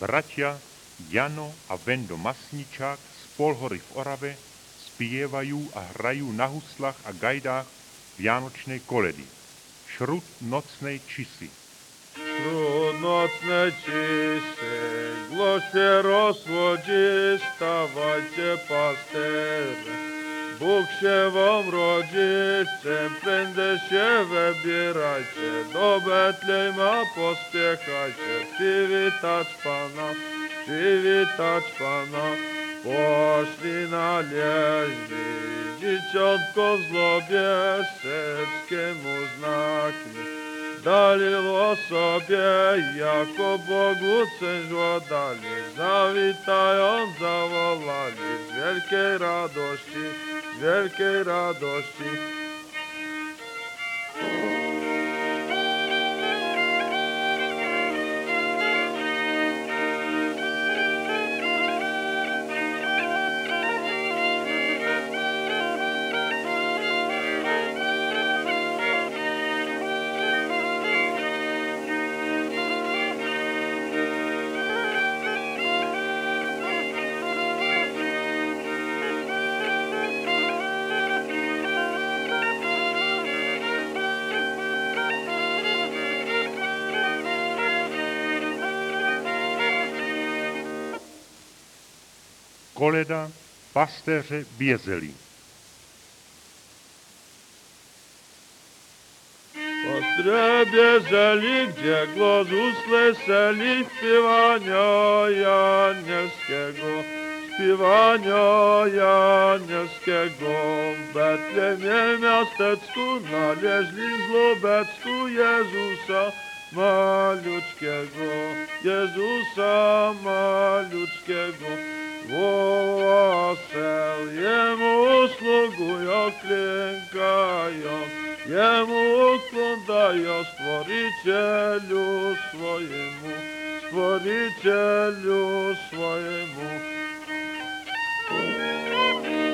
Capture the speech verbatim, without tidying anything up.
Bratia Jano a Vendo Masničák z Polhory v Orave spievajú a hrajú na huslách a gajdách vianočnej koledy. Šrut nocnej čisy. Šrut nocnej čisy, gloście rozwodzi, stawajcie pasterze. Bóg się wam rodzi, czym prędzej się wybierajcie, do Betlejma pospiechajcie, przywitać Pana, przywitać Pana. Poszli na leźbi, dzieciątko w zlobie, wszystkiemu znakmi. Dali o sobie, jako Bogu coś dali, zawitając zawołali z wielkiej radości, z wielkiej radości. Koleda Pasteře Biezeli. Pasterze Biezeli, gdzie głos usłyszeli śpiewania Janielskiego, śpiewania Janielskiego. W Betlemie miasteczku naleźli zlobecku Jezusa maluczkiego, Jezusa maluczkiego. Wołasel Jemu usługują, klękają, Jemu układają, Stworicielu swojemu, Stworicielu swojemu.